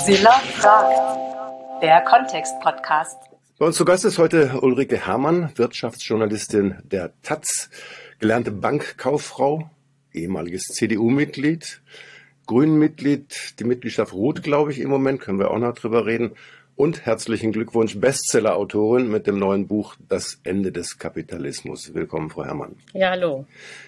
Mozilla fragt, der Kontext-Podcast. Bei uns zu Gast ist heute Ulrike Herrmann, Wirtschaftsjournalistin der taz, gelernte Bankkauffrau, ehemaliges CDU-Mitglied, Grünen-Mitglied, die Mitgliedschaft Rot, glaube ich, im Moment, können wir auch noch drüber reden. Und herzlichen Glückwunsch, Bestseller-Autorin mit dem neuen Buch Das Ende des Kapitalismus. Willkommen, Frau Herrmann. Ja, hallo.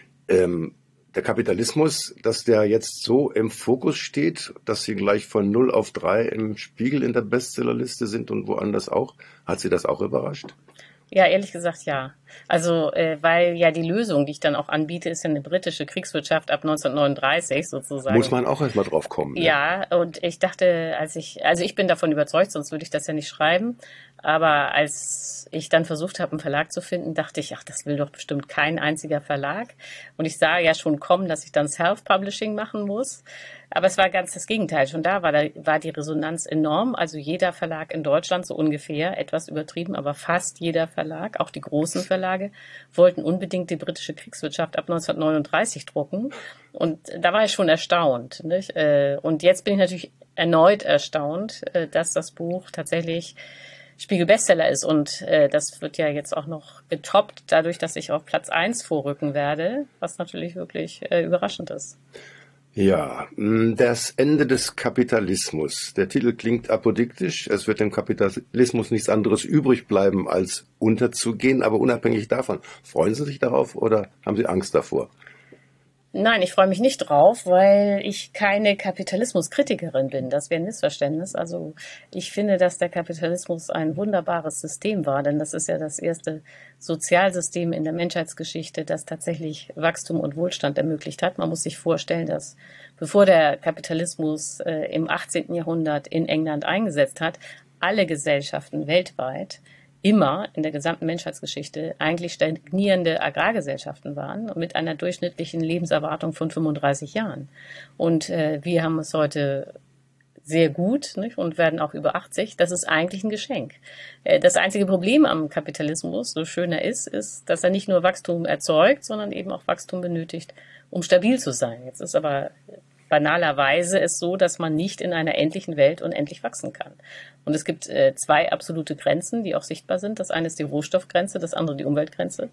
Der Kapitalismus, dass der jetzt so im Fokus steht, dass Sie gleich von 0 auf 3 im Spiegel in der Bestsellerliste sind und woanders auch, hat Sie das auch überrascht? Ja, ehrlich gesagt, ja. Also, weil ja die Lösung, die ich dann auch anbiete, ist ja eine britische Kriegswirtschaft ab 1939 sozusagen. Muss man auch erstmal drauf kommen. Ne? Ja, und ich dachte, ich bin davon überzeugt, sonst würde ich das ja nicht schreiben. Aber als ich dann versucht habe, einen Verlag zu finden, dachte ich, ach, das will doch bestimmt kein einziger Verlag. Und ich sah ja schon kommen, dass ich dann Self-Publishing machen muss. Aber es war ganz das Gegenteil. Schon da war die Resonanz enorm. Also jeder Verlag in Deutschland, so ungefähr, etwas übertrieben, aber fast jeder Verlag, auch die großen Verlage, wollten unbedingt die britische Kriegswirtschaft ab 1939 drucken. Und da war ich schon erstaunt, nicht? Und jetzt bin ich natürlich erneut erstaunt, dass das Buch tatsächlich Spiegel-Bestseller ist. Und das wird ja jetzt auch noch getoppt, dadurch, dass ich auf Platz 1 vorrücken werde, was natürlich wirklich überraschend ist. Ja, das Ende des Kapitalismus. Der Titel klingt apodiktisch. Es wird dem Kapitalismus nichts anderes übrig bleiben, als unterzugehen. Aber unabhängig davon, freuen Sie sich darauf oder haben Sie Angst davor? Nein, ich freue mich nicht drauf, weil ich keine Kapitalismuskritikerin bin. Das wäre ein Missverständnis. Also ich finde, dass der Kapitalismus ein wunderbares System war, denn das ist ja das erste Sozialsystem in der Menschheitsgeschichte, das tatsächlich Wachstum und Wohlstand ermöglicht hat. Man muss sich vorstellen, dass bevor der Kapitalismus im 18. Jahrhundert in England eingesetzt hat, alle Gesellschaften weltweit immer in der gesamten Menschheitsgeschichte eigentlich stagnierende Agrargesellschaften waren mit einer durchschnittlichen Lebenserwartung von 35 Jahren. Und wir haben es heute sehr gut, nicht? Und werden auch über 80. Das ist eigentlich ein Geschenk. Das einzige Problem am Kapitalismus, so schön er ist, dass er nicht nur Wachstum erzeugt, sondern eben auch Wachstum benötigt, um stabil zu sein. Jetzt ist aber banalerweise es so, dass man nicht in einer endlichen Welt unendlich wachsen kann. Und es gibt zwei absolute Grenzen, die auch sichtbar sind. Das eine ist die Rohstoffgrenze, das andere die Umweltgrenze.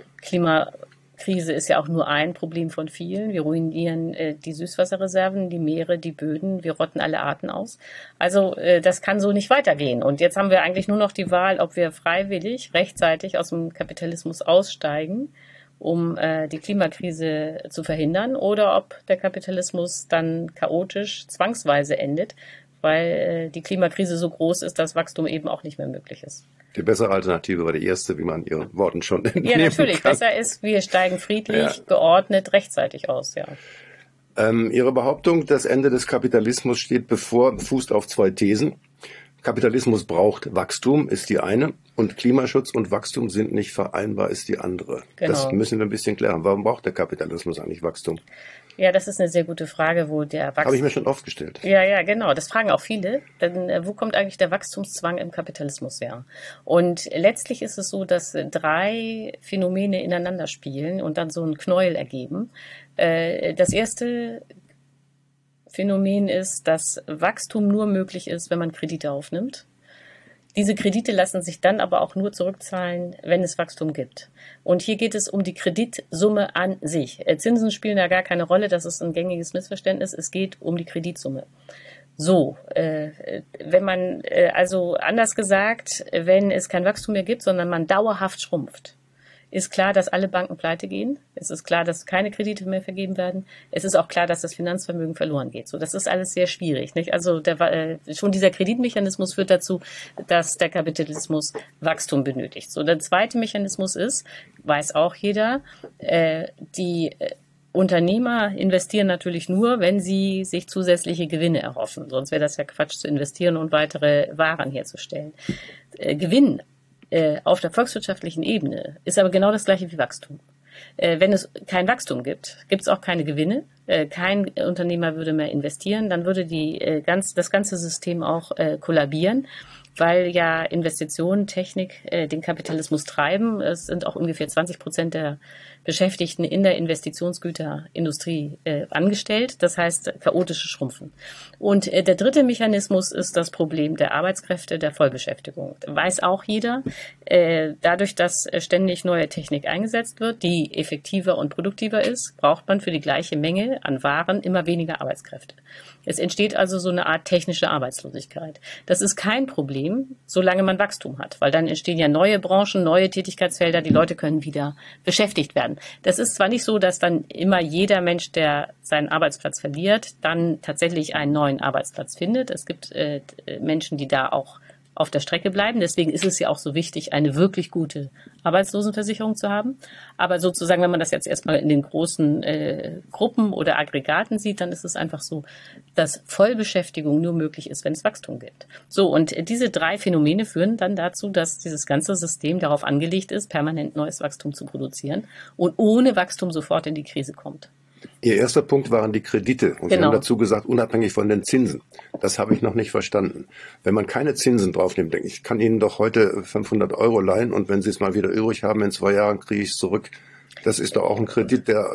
Klimakrise ist ja auch nur ein Problem von vielen. Wir ruinieren die Süßwasserreserven, die Meere, die Böden, wir rotten alle Arten aus. Also das kann so nicht weitergehen. Und jetzt haben wir eigentlich nur noch die Wahl, ob wir freiwillig, rechtzeitig aus dem Kapitalismus aussteigen, um die Klimakrise zu verhindern, oder ob der Kapitalismus dann chaotisch zwangsweise endet, weil die Klimakrise so groß ist, dass Wachstum eben auch nicht mehr möglich ist. Die bessere Alternative war die erste, wie man Ihren Worten schon entnehmen Ja, natürlich. kann. Besser ist, wir steigen friedlich, geordnet, rechtzeitig aus, ja. Ihre Behauptung, das Ende des Kapitalismus steht bevor, fußt auf zwei Thesen. Kapitalismus braucht Wachstum, ist die eine, und Klimaschutz und Wachstum sind nicht vereinbar, ist die andere. Genau. Das müssen wir ein bisschen klären. Warum braucht der Kapitalismus eigentlich Wachstum? Ja, das ist eine sehr gute Frage, wo der Wachstum... Habe ich mir schon oft gestellt. Ja, genau. Das fragen auch viele. Denn wo kommt eigentlich der Wachstumszwang im Kapitalismus her? Und letztlich ist es so, dass 3 Phänomene ineinander spielen und dann so einen Knäuel ergeben. Das erste Phänomen ist, dass Wachstum nur möglich ist, wenn man Kredite aufnimmt. Diese Kredite lassen sich dann aber auch nur zurückzahlen, wenn es Wachstum gibt. Und hier geht es um die Kreditsumme an sich. Zinsen spielen da gar keine Rolle, das ist ein gängiges Missverständnis. Es geht um die Kreditsumme. So, wenn man, also anders gesagt, wenn es kein Wachstum mehr gibt, sondern man dauerhaft schrumpft, ist klar, dass alle Banken pleite gehen. Es ist klar, dass keine Kredite mehr vergeben werden. Es ist auch klar, dass das Finanzvermögen verloren geht. So, das ist alles sehr schwierig, nicht? Also schon dieser Kreditmechanismus führt dazu, dass der Kapitalismus Wachstum benötigt. So, der zweite Mechanismus ist, weiß auch jeder, die Unternehmer investieren natürlich nur, wenn sie sich zusätzliche Gewinne erhoffen. Sonst wäre das ja Quatsch zu investieren und weitere Waren herzustellen. Gewinn auf der volkswirtschaftlichen Ebene ist aber genau das gleiche wie Wachstum. Wenn es kein Wachstum gibt, gibt es auch keine Gewinne. Kein Unternehmer würde mehr investieren, dann würde das ganze System auch kollabieren. weil ja Investitionen, Technik den Kapitalismus treiben. Es sind auch ungefähr 20% der Beschäftigten in der Investitionsgüterindustrie angestellt. Das heißt, chaotische Schrumpfen. Und der dritte Mechanismus ist das Problem der Arbeitskräfte, der Vollbeschäftigung. Weiß auch jeder. Dadurch, dass ständig neue Technik eingesetzt wird, die effektiver und produktiver ist, braucht man für die gleiche Menge an Waren immer weniger Arbeitskräfte. Es entsteht also so eine Art technische Arbeitslosigkeit. Das ist kein Problem, solange man Wachstum hat, weil dann entstehen ja neue Branchen, neue Tätigkeitsfelder, die Leute können wieder beschäftigt werden. Das ist zwar nicht so, dass dann immer jeder Mensch, der seinen Arbeitsplatz verliert, dann tatsächlich einen neuen Arbeitsplatz findet. Es gibt Menschen, die da auch auf der Strecke bleiben. Deswegen ist es ja auch so wichtig, eine wirklich gute Arbeitslosenversicherung zu haben. Aber sozusagen, wenn man das jetzt erstmal in den großen Gruppen oder Aggregaten sieht, dann ist es einfach so, dass Vollbeschäftigung nur möglich ist, wenn es Wachstum gibt. So, und diese drei Phänomene führen dann dazu, dass dieses ganze System darauf angelegt ist, permanent neues Wachstum zu produzieren und ohne Wachstum sofort in die Krise kommt. Ihr erster Punkt waren die Kredite. Und Sie haben dazu gesagt, unabhängig von den Zinsen. Das habe ich noch nicht verstanden. Wenn man keine Zinsen draufnimmt, denke ich, ich kann Ihnen doch heute 500 Euro leihen und wenn Sie es mal wieder übrig haben, in 2 Jahren kriege ich es zurück. Das ist doch auch ein Kredit, der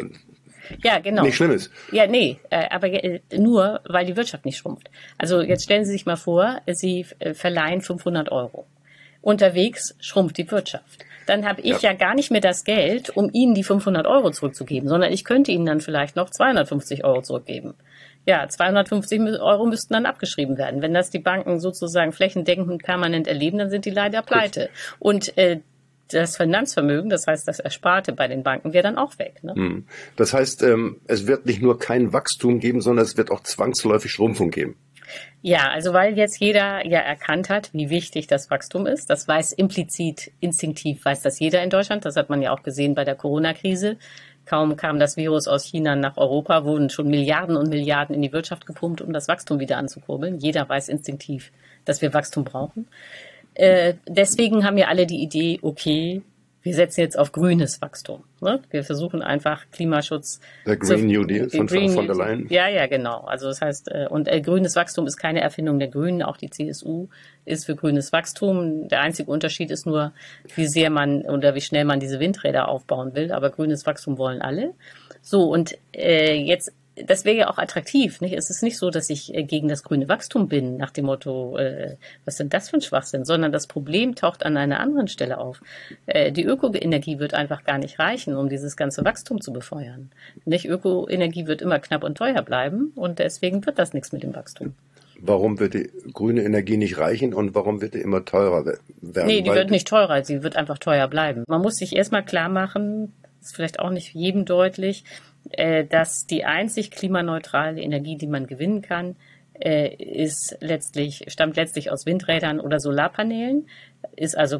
nicht schlimm ist. Ja, nee, aber nur, weil die Wirtschaft nicht schrumpft. Also jetzt stellen Sie sich mal vor, Sie verleihen 500 Euro. Unterwegs schrumpft die Wirtschaft. Dann habe ich ja gar nicht mehr das Geld, um Ihnen die 500 Euro zurückzugeben, sondern ich könnte Ihnen dann vielleicht noch 250 Euro zurückgeben. Ja, 250 Euro müssten dann abgeschrieben werden. Wenn das die Banken sozusagen flächendeckend permanent erleben, dann sind die leider pleite. Und das Finanzvermögen, das heißt das Ersparte bei den Banken, wäre dann auch weg. Ne? Das heißt, es wird nicht nur kein Wachstum geben, sondern es wird auch zwangsläufig Schrumpfung geben. Ja, also weil jetzt jeder ja erkannt hat, wie wichtig das Wachstum ist. Das weiß implizit, instinktiv weiß das jeder in Deutschland. Das hat man ja auch gesehen bei der Corona-Krise. Kaum kam das Virus aus China nach Europa, wurden schon Milliarden und Milliarden in die Wirtschaft gepumpt, um das Wachstum wieder anzukurbeln. Jeder weiß instinktiv, dass wir Wachstum brauchen. Deswegen haben ja alle die Idee, okay, wir setzen jetzt auf grünes Wachstum. Ne? Wir versuchen einfach Klimaschutz. Der Green New Deal von der Leyen. Ja, genau. Also das heißt, und grünes Wachstum ist keine Erfindung der Grünen. Auch die CSU ist für grünes Wachstum. Der einzige Unterschied ist nur, wie sehr man oder wie schnell man diese Windräder aufbauen will. Aber grünes Wachstum wollen alle. So, und jetzt, das wäre ja auch attraktiv, nicht? Es ist nicht so, dass ich gegen das grüne Wachstum bin, nach dem Motto, was denn das für ein Schwachsinn, sondern das Problem taucht an einer anderen Stelle auf. Die Ökoenergie wird einfach gar nicht reichen, um dieses ganze Wachstum zu befeuern. Nicht? Ökoenergie wird immer knapp und teuer bleiben und deswegen wird das nichts mit dem Wachstum. Warum wird die grüne Energie nicht reichen und warum wird die immer teurer werden? Nee, die wird nicht teurer, sie wird einfach teuer bleiben. Man muss sich erstmal klar machen, ist vielleicht auch nicht jedem deutlich, dass die einzig klimaneutrale Energie, die man gewinnen kann, stammt letztlich aus Windrädern oder Solarpanelen, ist also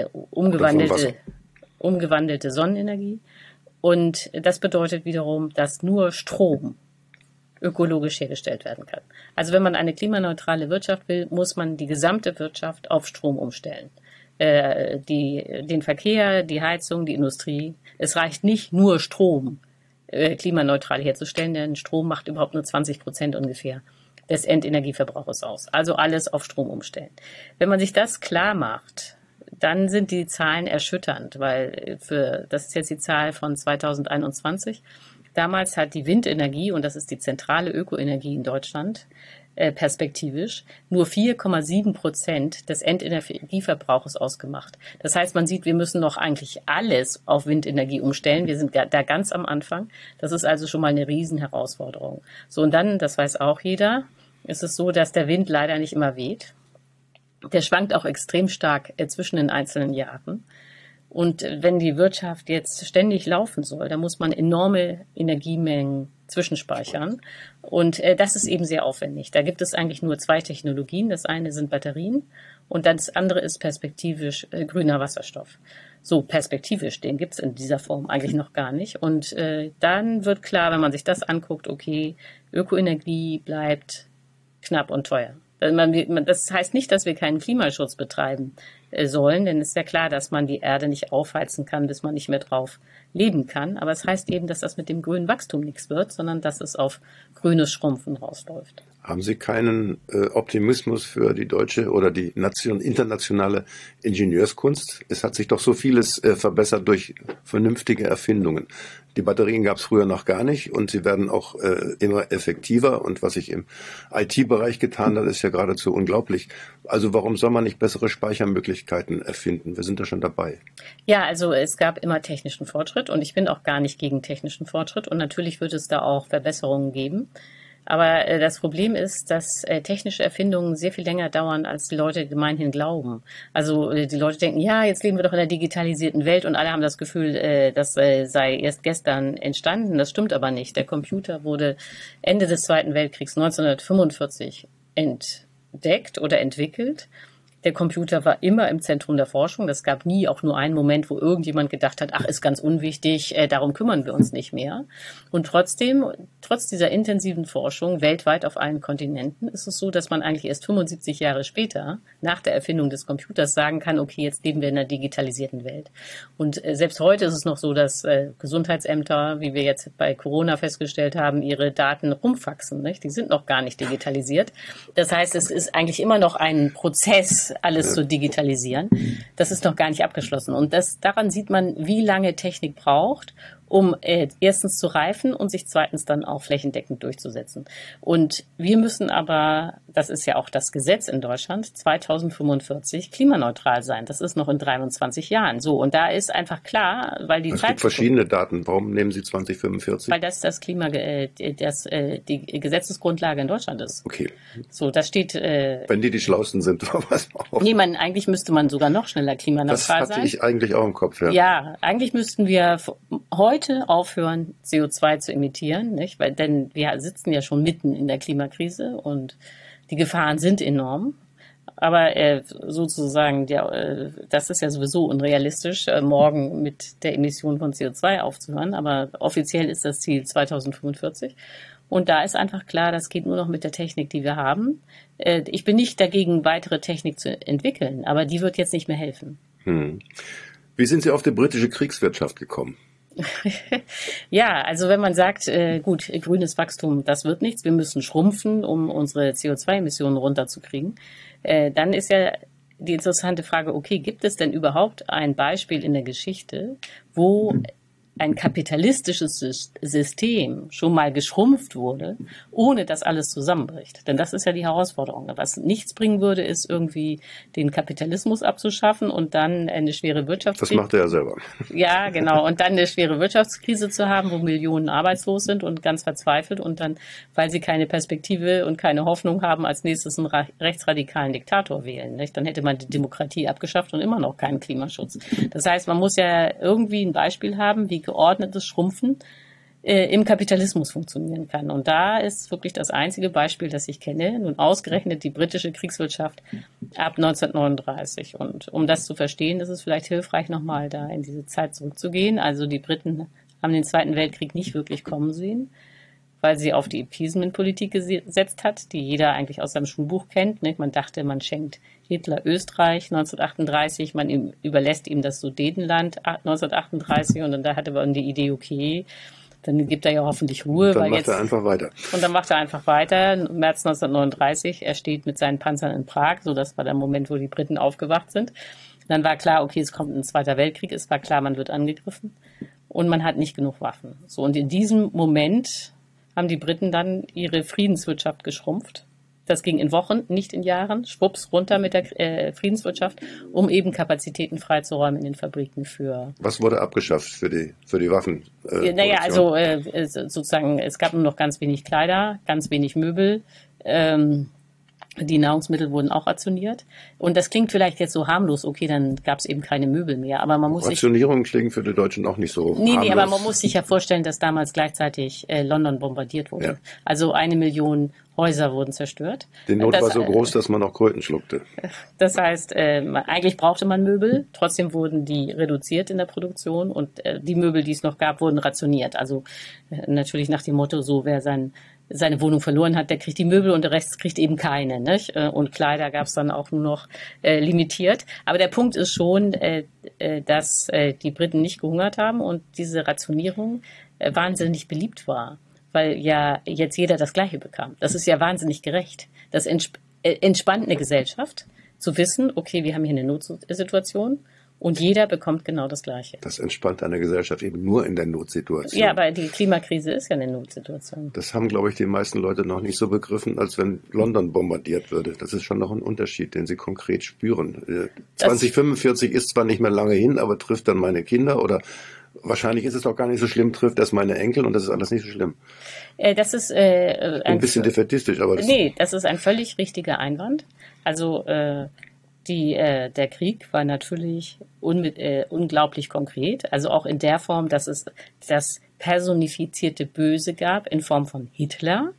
umgewandelte Sonnenenergie. Und das bedeutet wiederum, dass nur Strom ökologisch hergestellt werden kann. Also wenn man eine klimaneutrale Wirtschaft will, muss man die gesamte Wirtschaft auf Strom umstellen. Den Verkehr, die Heizung, die Industrie. Es reicht nicht nur Strom klimaneutral herzustellen, denn Strom macht überhaupt nur 20% ungefähr des Endenergieverbrauchs aus. Also alles auf Strom umstellen. Wenn man sich das klar macht, dann sind die Zahlen erschütternd, weil das ist jetzt die Zahl von 2021. Damals hat die Windenergie, und das ist die zentrale Ökoenergie in Deutschland, perspektivisch nur 4,7% des Endenergieverbrauches ausgemacht. Das heißt, man sieht, wir müssen noch eigentlich alles auf Windenergie umstellen. Wir sind da ganz am Anfang. Das ist also schon mal eine Riesenherausforderung. So, und dann, das weiß auch jeder, ist es so, dass der Wind leider nicht immer weht. Der schwankt auch extrem stark zwischen den einzelnen Jahren. Und wenn die Wirtschaft jetzt ständig laufen soll, dann muss man enorme Energiemengen zwischenspeichern. Und das ist eben sehr aufwendig. Da gibt es eigentlich nur 2 Technologien. Das eine sind Batterien und das andere ist perspektivisch grüner Wasserstoff. So, perspektivisch, den gibt es in dieser Form eigentlich noch gar nicht. Und dann wird klar, wenn man sich das anguckt, okay, Ökoenergie bleibt knapp und teuer. Das heißt nicht, dass wir keinen Klimaschutz betreiben sollen, denn es ist ja klar, dass man die Erde nicht aufheizen kann, bis man nicht mehr drauf leben kann. Aber es heißt eben, dass das mit dem grünen Wachstum nichts wird, sondern dass es auf grünes Schrumpfen rausläuft. Haben Sie keinen Optimismus für die deutsche oder die internationale Ingenieurskunst? Es hat sich doch so vieles verbessert durch vernünftige Erfindungen. Die Batterien gab es früher noch gar nicht und sie werden auch immer effektiver. Und was sich im IT-Bereich getan hat, ist ja geradezu unglaublich. Also warum soll man nicht bessere Speichermöglichkeiten erfinden? Wir sind da schon dabei. Ja, also es gab immer technischen Fortschritt und ich bin auch gar nicht gegen technischen Fortschritt. Und natürlich wird es da auch Verbesserungen geben. Aber das Problem ist, dass technische Erfindungen sehr viel länger dauern, als die Leute gemeinhin glauben. Also die Leute denken, ja, jetzt leben wir doch in einer digitalisierten Welt und alle haben das Gefühl, das sei erst gestern entstanden. Das stimmt aber nicht. Der Computer wurde Ende des Zweiten Weltkriegs 1945 entdeckt oder entwickelt. Der Computer war immer im Zentrum der Forschung. Es gab nie auch nur einen Moment, wo irgendjemand gedacht hat, ach, ist ganz unwichtig, darum kümmern wir uns nicht mehr. Und trotzdem, trotz dieser intensiven Forschung weltweit auf allen Kontinenten, ist es so, dass man eigentlich erst 75 Jahre später, nach der Erfindung des Computers, sagen kann, okay, jetzt leben wir in einer digitalisierten Welt. Und selbst heute ist es noch so, dass Gesundheitsämter, wie wir jetzt bei Corona festgestellt haben, ihre Daten rumfaxen, nicht? Die sind noch gar nicht digitalisiert. Das heißt, es ist eigentlich immer noch ein Prozess, alles zu digitalisieren. Das ist noch gar nicht abgeschlossen. Und daran sieht man, wie lange Technik braucht, um erstens zu reifen und sich zweitens dann auch flächendeckend durchzusetzen. Und wir müssen aber, das ist ja auch das Gesetz in Deutschland, 2045 klimaneutral sein. Das ist noch in 23 Jahren. So, und da ist einfach klar, weil die Es Zeit... gibt verschiedene Daten. Warum nehmen Sie 2045? Weil das die Gesetzesgrundlage in Deutschland ist. Okay. So, das steht... Wenn die schlausten sind, was auch. Nee, eigentlich müsste man sogar noch schneller klimaneutral sein. Das hatte ich eigentlich auch im Kopf, ja. Ja, eigentlich müssten wir heute aufhören, CO2 zu emittieren, nicht? Denn wir sitzen ja schon mitten in der Klimakrise und die Gefahren sind enorm. Aber sozusagen, das ist ja sowieso unrealistisch, morgen mit der Emission von CO2 aufzuhören. Aber offiziell ist das Ziel 2045. Und da ist einfach klar, das geht nur noch mit der Technik, die wir haben. Ich bin nicht dagegen, weitere Technik zu entwickeln, aber die wird jetzt nicht mehr helfen. Wie sind Sie auf die britische Kriegswirtschaft gekommen? Ja, also wenn man sagt, gut, grünes Wachstum, das wird nichts, wir müssen schrumpfen, um unsere CO2-Emissionen runterzukriegen, dann ist ja die interessante Frage, okay, gibt es denn überhaupt ein Beispiel in der Geschichte, wo ein kapitalistisches System schon mal geschrumpft wurde, ohne dass alles zusammenbricht. Denn das ist ja die Herausforderung. Was nichts bringen würde, ist irgendwie den Kapitalismus abzuschaffen und dann eine schwere Wirtschaftskrise. Das macht er ja selber. Ja, genau. Und dann eine schwere Wirtschaftskrise zu haben, wo Millionen arbeitslos sind und ganz verzweifelt und dann, weil sie keine Perspektive und keine Hoffnung haben, als nächstes einen rechtsradikalen Diktator wählen. Nicht? Dann hätte man die Demokratie abgeschafft und immer noch keinen Klimaschutz. Das heißt, man muss ja irgendwie ein Beispiel haben, wie geordnetes Schrumpfen im Kapitalismus funktionieren kann. Und da ist wirklich das einzige Beispiel, das ich kenne, nun ausgerechnet die britische Kriegswirtschaft ab 1939. Und um das zu verstehen, ist es vielleicht hilfreich, nochmal da in diese Zeit zurückzugehen. Also die Briten haben den Zweiten Weltkrieg nicht wirklich kommen sehen, weil sie auf die Appeasement-Politik gesetzt hat, die jeder eigentlich aus seinem Schulbuch kennt. Nicht? Man dachte, man schenkt Hitler Österreich 1938, man überlässt ihm das Sudetenland 1938 und dann da hatte man die Idee, okay, dann gibt er ja hoffentlich Ruhe. Dann macht er einfach weiter. Und dann macht er einfach weiter. Im März 1939, er steht mit seinen Panzern in Prag, so das war der Moment, wo die Briten aufgewacht sind. Dann war klar, okay, es kommt ein Zweiter Weltkrieg, es war klar, man wird angegriffen und man hat nicht genug Waffen. So, und in diesem Moment haben die Briten dann ihre Friedenswirtschaft geschrumpft. Das ging in Wochen, nicht in Jahren. Schwupps, runter mit der Friedenswirtschaft, um eben Kapazitäten freizuräumen in den Fabriken für... Was wurde abgeschafft für die Waffen? Naja, also sozusagen, es gab nur noch ganz wenig Kleider, ganz wenig Möbel. Die Nahrungsmittel wurden auch rationiert. Und das klingt vielleicht jetzt so harmlos, okay, dann gab es eben keine Möbel mehr. Aber man muss Rationierung klingt für die Deutschen auch nicht so harmlos. Nee, aber man muss sich ja vorstellen, dass damals gleichzeitig London bombardiert wurde. Ja. Also 1 Million Häuser wurden zerstört. Die Not war so groß, dass man auch Kröten schluckte. Das heißt, eigentlich brauchte man Möbel, trotzdem wurden die reduziert in der Produktion und die Möbel, die es noch gab, wurden rationiert. Also natürlich nach dem Motto, so wer sein seine Wohnung verloren hat, der kriegt die Möbel und der Rest kriegt eben keine. Nicht? Und Kleider gab es dann auch nur noch limitiert. Aber der Punkt ist schon, dass die Briten nicht gehungert haben und diese Rationierung wahnsinnig beliebt war, weil ja jetzt jeder das Gleiche bekam. Das ist ja wahnsinnig gerecht. Das entspannt eine Gesellschaft, zu wissen, okay, wir haben hier eine Notsituation und jeder bekommt genau das Gleiche. Das entspannt eine Gesellschaft eben nur in der Notsituation. Ja, aber die Klimakrise ist ja eine Notsituation. Das haben, glaube ich, die meisten Leute noch nicht so begriffen, als wenn London bombardiert würde. Das ist schon noch ein Unterschied, den sie konkret spüren. 2045 ist zwar nicht mehr lange hin, aber trifft dann meine Kinder oder wahrscheinlich ist es auch gar nicht so schlimm, trifft erst meine Enkel und das ist alles nicht so schlimm. Das ist ein bisschen defätistisch, aber das ist ein völlig richtiger Einwand. Also der Krieg war natürlich unglaublich konkret, also auch in der Form, dass es das personifizierte Böse gab in Form von Hitler.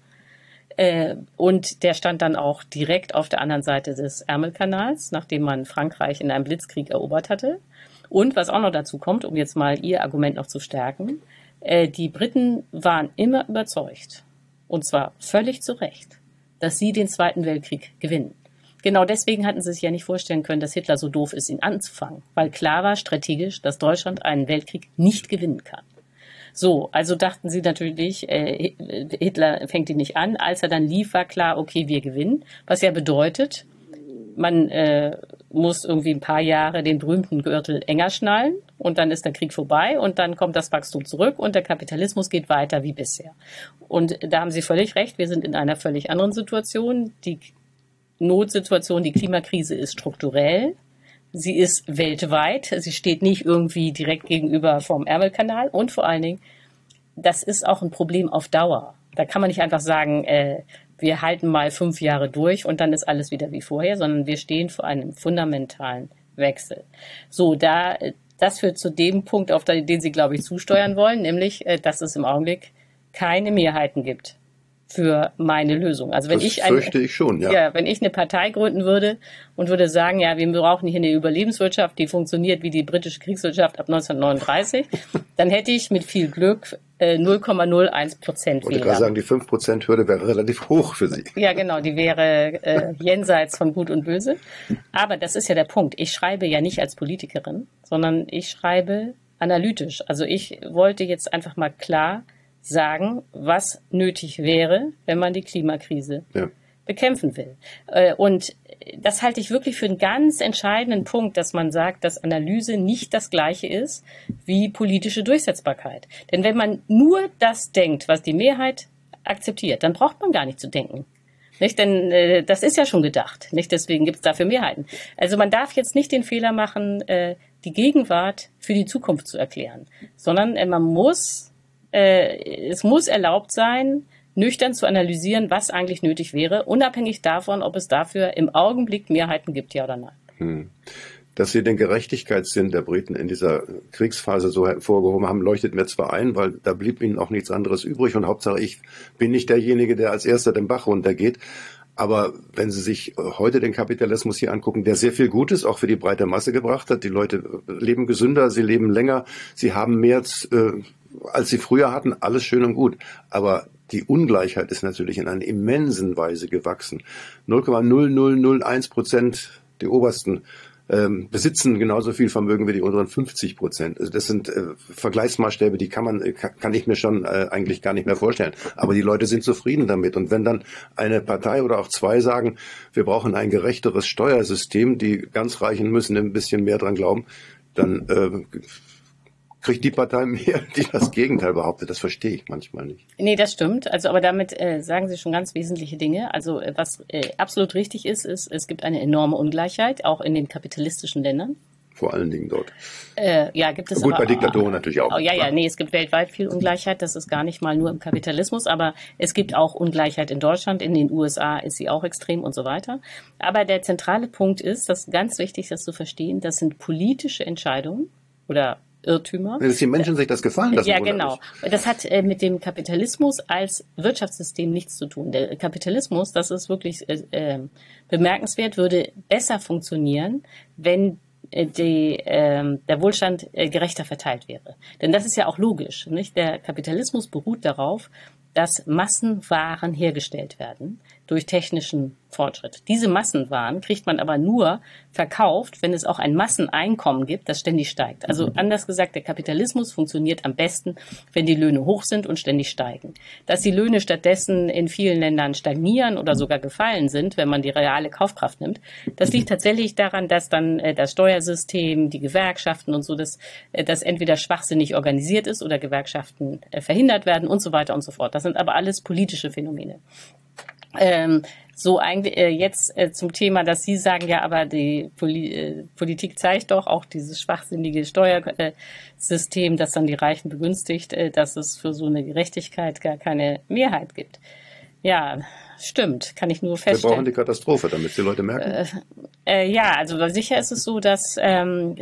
Und der stand dann auch direkt auf der anderen Seite des Ärmelkanals, nachdem man Frankreich in einem Blitzkrieg erobert hatte. Und was auch noch dazu kommt, um jetzt mal Ihr Argument noch zu stärken, die Briten waren immer überzeugt, und zwar völlig zu Recht, dass sie den Zweiten Weltkrieg gewinnen. Genau deswegen hatten sie sich ja nicht vorstellen können, dass Hitler so doof ist, ihn anzufangen, weil klar war strategisch, dass Deutschland einen Weltkrieg nicht gewinnen kann. So, also dachten sie natürlich, Hitler fängt ihn nicht an. Als er dann lief, war klar, okay, wir gewinnen. Was ja bedeutet, man muss irgendwie ein paar Jahre den berühmten Gürtel enger schnallen und dann ist der Krieg vorbei und dann kommt das Wachstum zurück und der Kapitalismus geht weiter wie bisher. Und da haben Sie völlig recht, wir sind in einer völlig anderen Situation. Die Notsituation, die Klimakrise ist strukturell. Sie ist weltweit. Sie steht nicht irgendwie direkt gegenüber vom Ärmelkanal. Und vor allen Dingen, das ist auch ein Problem auf Dauer. Da kann man nicht einfach sagen, wir halten mal 5 Jahre durch und dann ist alles wieder wie vorher, sondern wir stehen vor einem fundamentalen Wechsel. So, das führt zu dem Punkt, auf den Sie, glaube ich, zusteuern wollen, nämlich, dass es im Augenblick keine Mehrheiten gibt für meine Lösung. Also wenn fürchte ich schon, ja. Ja, wenn ich eine Partei gründen würde und würde sagen, ja, wir brauchen hier eine Überlebenswirtschaft, die funktioniert wie die britische Kriegswirtschaft ab 1939, dann hätte ich mit viel Glück 0,01% Wähler. Ich wollte gerade sagen, die 5%-Hürde wäre relativ hoch für Sie. Ja, genau, die wäre jenseits von Gut und Böse. Aber das ist ja der Punkt. Ich schreibe ja nicht als Politikerin, sondern ich schreibe analytisch. Also ich wollte jetzt einfach mal klar sagen, was nötig wäre, wenn man die Klimakrise bekämpfen will. Und das halte ich wirklich für einen ganz entscheidenden Punkt, dass man sagt, dass Analyse nicht das Gleiche ist wie politische Durchsetzbarkeit. Denn wenn man nur das denkt, was die Mehrheit akzeptiert, dann braucht man gar nicht zu denken. Nicht? Denn das ist ja schon gedacht. Nicht? Deswegen gibt es dafür Mehrheiten. Also man darf jetzt nicht den Fehler machen, die Gegenwart für die Zukunft zu erklären, sondern es muss erlaubt sein, nüchtern zu analysieren, was eigentlich nötig wäre, unabhängig davon, ob es dafür im Augenblick Mehrheiten gibt, ja oder nein. Dass Sie den Gerechtigkeitssinn der Briten in dieser Kriegsphase so hervorgehoben haben, leuchtet mir zwar ein, weil da blieb ihnen auch nichts anderes übrig und Hauptsache ich bin nicht derjenige, der als erster den Bach runtergeht. Aber wenn Sie sich heute den Kapitalismus hier angucken, der sehr viel Gutes auch für die breite Masse gebracht hat, die Leute leben gesünder, sie leben länger, sie haben mehr als sie früher hatten, alles schön und gut. Aber die Ungleichheit ist natürlich in einer immensen Weise gewachsen. 0,0001%, die Obersten, besitzen genauso viel Vermögen wie die unteren 50%. Also das sind Vergleichsmaßstäbe, die kann ich mir schon eigentlich gar nicht mehr vorstellen. Aber die Leute sind zufrieden damit. Und wenn dann eine Partei oder auch zwei sagen, wir brauchen ein gerechteres Steuersystem, die ganz Reichen müssen ein bisschen mehr dran glauben, dann kriegt die Partei mehr, die das Gegenteil behauptet. Das verstehe ich manchmal nicht. Nee, das stimmt. Also, aber damit sagen Sie schon ganz wesentliche Dinge. Also, was absolut richtig ist, es gibt eine enorme Ungleichheit, auch in den kapitalistischen Ländern. Vor allen Dingen dort. Ja, gibt es gut, aber, bei Diktaturen natürlich auch. Nee, es gibt weltweit viel Ungleichheit. Das ist gar nicht mal nur im Kapitalismus, aber es gibt auch Ungleichheit in Deutschland. In den USA ist sie auch extrem und so weiter. Aber der zentrale Punkt ist, das ist ganz wichtig, das zu verstehen, das sind politische Entscheidungen oder Irrtümer. Dass die Menschen sich das gefallen lassen. Ja, genau. Das hat mit dem Kapitalismus als Wirtschaftssystem nichts zu tun. Der Kapitalismus, das ist wirklich bemerkenswert, würde besser funktionieren, wenn der Wohlstand gerechter verteilt wäre. Denn das ist ja auch logisch, nicht? Der Kapitalismus beruht darauf, dass Massenwaren hergestellt werden durch technischen Fortschritt. Diese Massenwaren kriegt man aber nur verkauft, wenn es auch ein Masseneinkommen gibt, das ständig steigt. Also anders gesagt, der Kapitalismus funktioniert am besten, wenn die Löhne hoch sind und ständig steigen. Dass die Löhne stattdessen in vielen Ländern stagnieren oder sogar gefallen sind, wenn man die reale Kaufkraft nimmt, das liegt tatsächlich daran, dass dann das Steuersystem, die Gewerkschaften und so, dass entweder schwachsinnig organisiert ist oder Gewerkschaften verhindert werden und so weiter und so fort. Das sind aber alles politische Phänomene. So eigentlich jetzt zum Thema, dass Sie sagen, ja, aber die Politik zeigt doch auch dieses schwachsinnige Steuersystem, das dann die Reichen begünstigt, dass es für so eine Gerechtigkeit gar keine Mehrheit gibt. Ja, stimmt, kann ich nur feststellen. Wir brauchen die Katastrophe, damit die Leute merken. Ja, also sicher ist es so, dass, da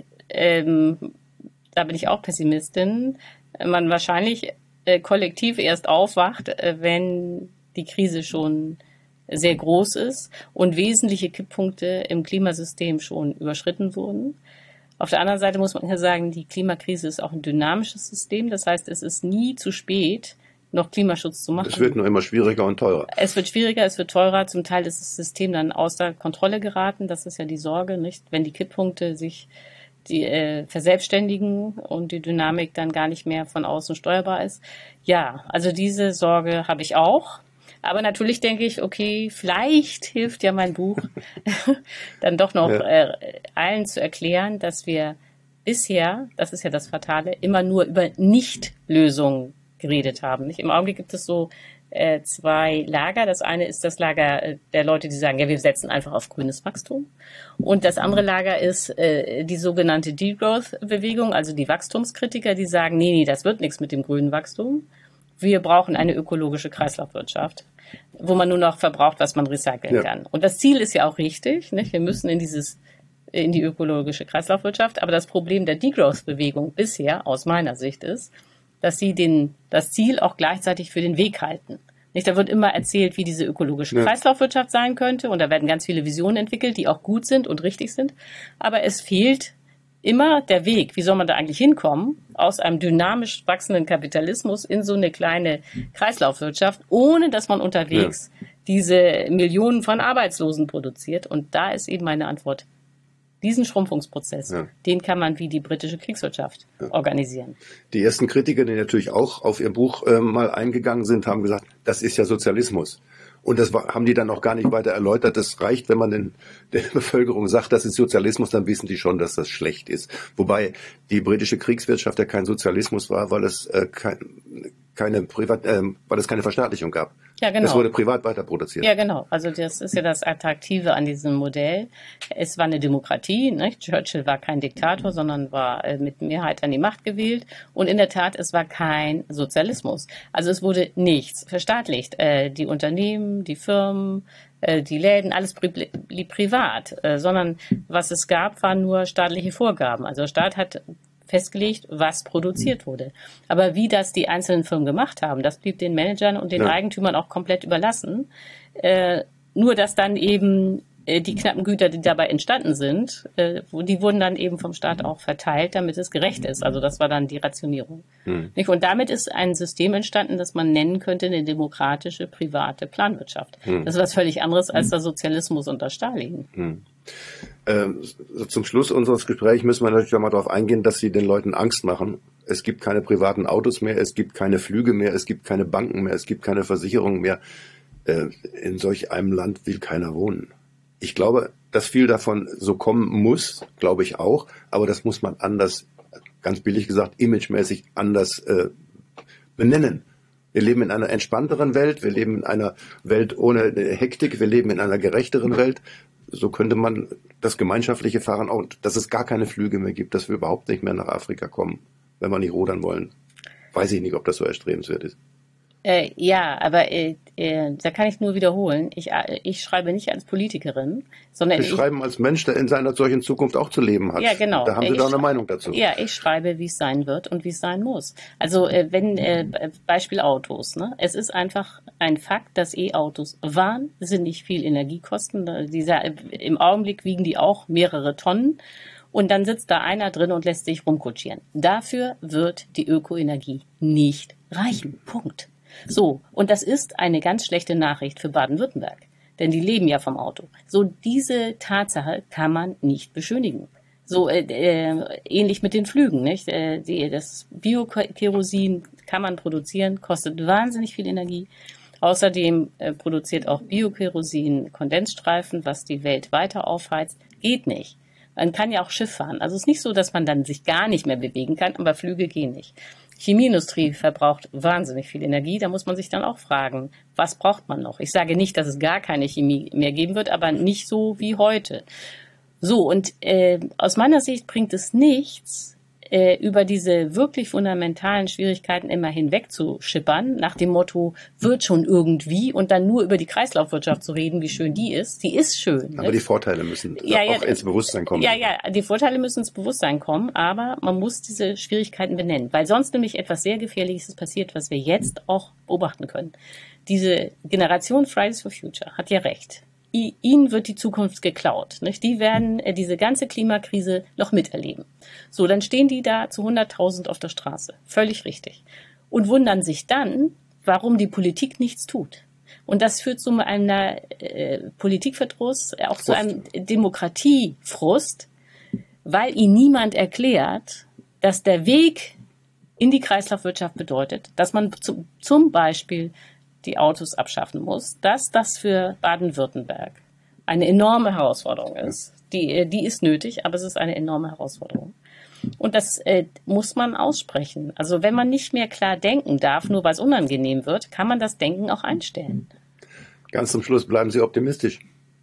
bin ich auch Pessimistin, man wahrscheinlich kollektiv erst aufwacht, wenn die Krise schon sehr groß ist und wesentliche Kipppunkte im Klimasystem schon überschritten wurden. Auf der anderen Seite muss man ja sagen, die Klimakrise ist auch ein dynamisches System. Das heißt, es ist nie zu spät, noch Klimaschutz zu machen. Es wird nur immer schwieriger und teurer. Es wird schwieriger, es wird teurer. Zum Teil ist das System dann außer Kontrolle geraten. Das ist ja die Sorge, nicht? Wenn die Kipppunkte sich verselbstständigen und die Dynamik dann gar nicht mehr von außen steuerbar ist. Ja, also diese Sorge habe ich auch. Aber natürlich denke ich, okay, vielleicht hilft ja mein Buch dann doch noch allen zu erklären, dass wir bisher, das ist ja das Fatale, immer nur über Nicht-Lösungen geredet haben. Nicht? Im Augenblick gibt es so zwei Lager. Das eine ist das Lager der Leute, die sagen, ja, wir setzen einfach auf grünes Wachstum. Und das andere Lager ist die sogenannte Degrowth-Bewegung, also die Wachstumskritiker, die sagen, nee, das wird nichts mit dem grünen Wachstum. Wir brauchen eine ökologische Kreislaufwirtschaft, wo man nur noch verbraucht, was man recyceln kann. Und das Ziel ist ja auch richtig, nicht? Wir müssen in die ökologische Kreislaufwirtschaft. Aber das Problem der Degrowth-Bewegung bisher, aus meiner Sicht, ist, dass sie das Ziel auch gleichzeitig für den Weg halten. Nicht? Da wird immer erzählt, wie diese ökologische Kreislaufwirtschaft sein könnte. Und da werden ganz viele Visionen entwickelt, die auch gut sind und richtig sind. Aber es fehlt immer der Weg. Wie soll man da eigentlich hinkommen? Aus einem dynamisch wachsenden Kapitalismus in so eine kleine Kreislaufwirtschaft, ohne dass man unterwegs diese Millionen von Arbeitslosen produziert. Und da ist eben meine Antwort. Diesen Schrumpfungsprozess, den kann man wie die britische Kriegswirtschaft organisieren. Die ersten Kritiker, die natürlich auch auf ihr Buch mal eingegangen sind, haben gesagt, das ist ja Sozialismus. Und das haben die dann auch gar nicht weiter erläutert. Das reicht, wenn man der Bevölkerung sagt, das ist Sozialismus, dann wissen die schon, dass das schlecht ist. Wobei die britische Kriegswirtschaft ja kein Sozialismus war, weil es keine Verstaatlichung gab. Ja, genau. Das wurde privat weiterproduziert. Ja, genau. Also das ist ja das Attraktive an diesem Modell. Es war eine Demokratie. Nicht? Churchill war kein Diktator, sondern war mit Mehrheit an die Macht gewählt. Und in der Tat, es war kein Sozialismus. Also es wurde nichts verstaatlicht. Die Unternehmen, die Firmen, die Läden, alles blieb privat. Sondern was es gab, waren nur staatliche Vorgaben. Also der Staat hat festgelegt, was produziert wurde. Aber wie das die einzelnen Firmen gemacht haben, das blieb den Managern und den Eigentümern auch komplett überlassen. Nur, dass dann eben die knappen Güter, die dabei entstanden sind, die wurden dann eben vom Staat auch verteilt, damit es gerecht ist. Also das war dann die Rationierung. Und damit ist ein System entstanden, das man nennen könnte eine demokratische, private Planwirtschaft. Das ist was völlig anderes als der Sozialismus unter Stalin. Zum Schluss unseres Gesprächs müssen wir natürlich auch mal darauf eingehen, dass sie den Leuten Angst machen. Es gibt keine privaten Autos mehr, es gibt keine Flüge mehr, es gibt keine Banken mehr, es gibt keine Versicherungen mehr. In solch einem Land will keiner wohnen. Ich glaube, dass viel davon so kommen muss, glaube ich auch, aber das muss man anders, ganz billig gesagt, imagemäßig anders benennen. Wir leben in einer entspannteren Welt, wir leben in einer Welt ohne Hektik, wir leben in einer gerechteren Welt. So könnte man das gemeinschaftliche Fahren auch, dass es gar keine Flüge mehr gibt, dass wir überhaupt nicht mehr nach Afrika kommen, wenn wir nicht rudern wollen. Weiß ich nicht, ob das so erstrebenswert ist. Ja, aber da kann ich nur wiederholen, ich schreibe nicht als Politikerin, sondern Sie schreiben als Mensch, der in seiner solchen Zukunft auch zu leben hat. Ja, genau. Da haben Sie doch eine Meinung dazu. Ja, ich schreibe, wie es sein wird und wie es sein muss. Also Beispiel Autos. Ne? Es ist einfach ein Fakt, dass E-Autos wahnsinnig viel Energie kosten. Im Augenblick wiegen die auch mehrere Tonnen. Und dann sitzt da einer drin und lässt sich rumkutschieren. Dafür wird die Ökoenergie nicht reichen. Punkt. So, und das ist eine ganz schlechte Nachricht für Baden-Württemberg, denn die leben ja vom Auto. So, diese Tatsache kann man nicht beschönigen. So ähnlich mit den Flügen, nicht? Das Biokerosin kann man produzieren, kostet wahnsinnig viel Energie. Außerdem produziert auch Biokerosin Kondensstreifen, was die Welt weiter aufheizt. Geht nicht. Man kann ja auch Schiff fahren. Also es ist nicht so, dass man dann sich gar nicht mehr bewegen kann, aber Flüge gehen nicht. Chemieindustrie verbraucht wahnsinnig viel Energie. Da muss man sich dann auch fragen, was braucht man noch? Ich sage nicht, dass es gar keine Chemie mehr geben wird, aber nicht so wie heute. So, und aus meiner Sicht bringt es nichts, über diese wirklich fundamentalen Schwierigkeiten immer hinweg zu schippern, nach dem Motto, wird schon irgendwie, und dann nur über die Kreislaufwirtschaft zu reden, wie schön die ist. Die ist schön. Aber die Vorteile müssen auch ins Bewusstsein kommen. Ja, die Vorteile müssen ins Bewusstsein kommen, aber man muss diese Schwierigkeiten benennen, weil sonst nämlich etwas sehr Gefährliches passiert, was wir jetzt auch beobachten können. Diese Generation Fridays for Future hat ja recht. Ihnen wird die Zukunft geklaut. Nicht? Die werden diese ganze Klimakrise noch miterleben. So, dann stehen die da zu 100.000 auf der Straße. Völlig richtig. Und wundern sich dann, warum die Politik nichts tut. Und das führt zu einer Politikverdruss, auch zu einem Demokratiefrust, weil ihnen niemand erklärt, dass der Weg in die Kreislaufwirtschaft bedeutet, dass man zum Beispiel die Autos abschaffen muss, dass das für Baden-Württemberg eine enorme Herausforderung ist. Die ist nötig, aber es ist eine enorme Herausforderung. Und das muss man aussprechen. Also wenn man nicht mehr klar denken darf, nur weil es unangenehm wird, kann man das Denken auch einstellen. Ganz zum Schluss, bleiben Sie optimistisch.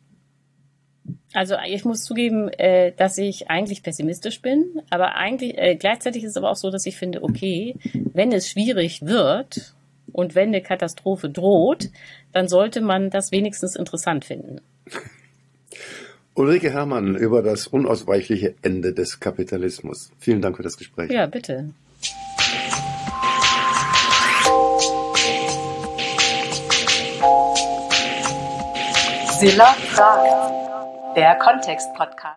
Also ich muss zugeben, dass ich eigentlich pessimistisch bin, aber eigentlich gleichzeitig ist es aber auch so, dass ich finde, okay, wenn es schwierig wird, und wenn eine Katastrophe droht, dann sollte man das wenigstens interessant finden. Ulrike Herrmann über das unausweichliche Ende des Kapitalismus. Vielen Dank für das Gespräch. Ja, bitte. Silla fragt. Der Kontext-Podcast.